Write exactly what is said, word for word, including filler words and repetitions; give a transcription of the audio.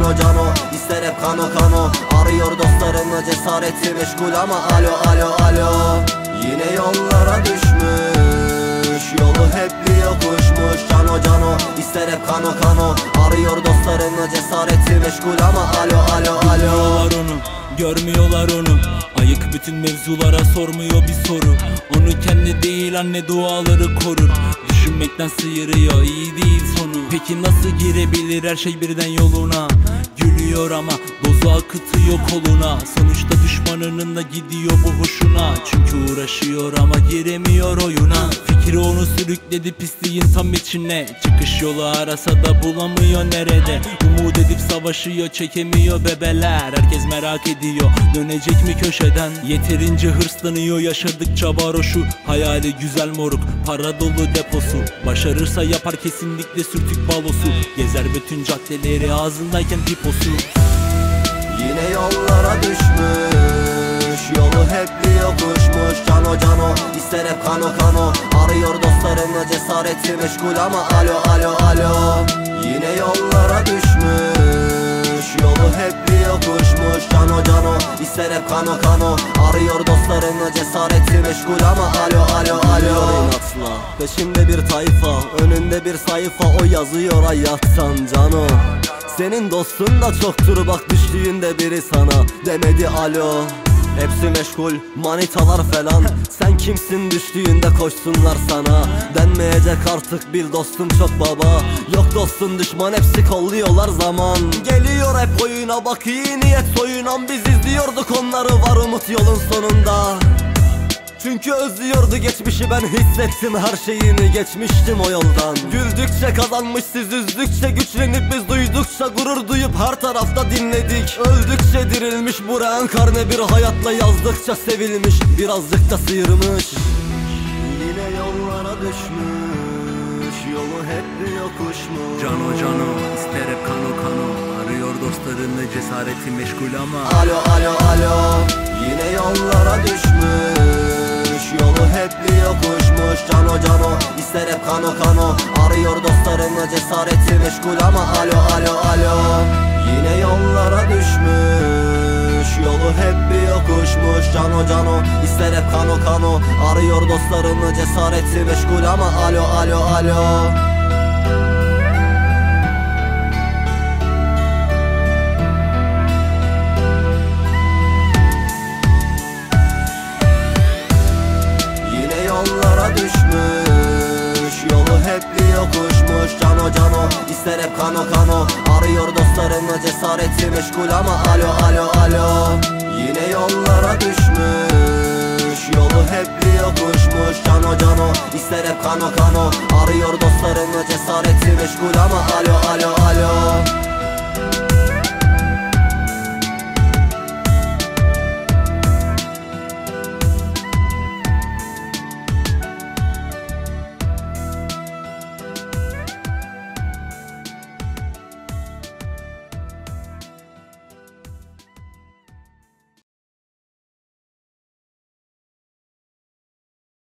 Cano cano ister hep kano kano. Arıyor dostlarını cesareti meşgul ama alo alo alo. Yine yollara düşmüş, yolu hep bir yokuşmuş. Cano cano ister hep kano kano. Arıyor dostlarını cesareti meşgul ama alo alo alo. Görmüyorlar onu, görmüyorlar onu. Ayık bütün mevzulara sormuyor bir soru. Onu kendi değil anne duaları korur. Düşünmekten sıyırıyor, iyi değil sonu. Peki nasıl girebilir her şey birden yoluna? Gülüyor ama dozu akıtıyor koluna. Sonuçta düşmanının da gidiyor bu hoşuna. Çünkü uğraşıyor ama giremiyor oyuna. Fikri onu sürükledi pisliğin tam içine. Çıkış yolu arasa da bulamıyor nerede. Umut edip savaşıyor, çekemiyor bebeler. Herkes merak ediyor, dönecek mi köşeden? Yeterince hırslanıyor yaşadıkça varoşu. Hayali güzel moruk, para dolu deposu. Başarırsa yapar kesinlikle sürtük balosu. Gezer bütün caddeleri ağzındayken piposu. Yine yollara düşmüş, yolu hep bir yokuşmuş. Cano cano ister hep kano kano. Arıyor dostlarını cesareti meşgul ama alo alo alo. Yine yollara düşmüş, yolu hep bir yokuşmuş. Cano cano ister hep kano kano. Arıyor dostlarını cesareti meşgul ama alo alo alo. Peşimde bir tayfa, önünde bir sayfa, o yazıyor hayattan cano. Senin dostun da çoktur bak, düştüğünde biri sana demedi alo. Hepsi meşgul, manitalar falan. Sen kimsin düştüğünde koşsunlar sana. Denmeyecek artık bil dostum çok baba. Yok dostun düşman hepsi kolluyorlar zaman. Geliyor hep oyuna bak, iyi niyet soyunan. Biz izliyorduk onları, var umut yolun sonunda. Çünkü özlüyordu geçmişi, ben hissettim her şeyini, geçmiştim o yoldan. Güldükçe kazanmış siz, üzdükçe güçlenip biz, duydukça gurur duyup her tarafta dinledik. Öldükçe dirilmiş bu reenkarne bir hayatla, yazdıkça sevilmiş, birazcık da sıyırmış. Yine yollara düşmüş, yolu hep bir yokuşmuş. Cano cano ister hep kano kano. Arıyor dostlarını cesareti meşgul ama alo alo alo. Yine yollara düşmüş, yolu hep bir yokuşmuş. Cano cano ister hep kano kano. Arıyor dostlarını cesareti meşgul ama alo alo alo. Yine yollara düşmüş, yolu hep bir yokuşmuş. Cano cano ister hep kano kano. Arıyor dostlarını cesareti meşgul ama alo alo alo. Yollara düşmüş, yolu hep bir yokuşmuş. Cano cano ister hep kano kano. Arıyor dostlarını cesareti meşgul ama alo alo alo. Yine yollara düşmüş, yolu hep bir yokuşmuş. Cano cano ister hep kano kano. Arıyor dostlarını cesareti meşgul ama alo alo alo.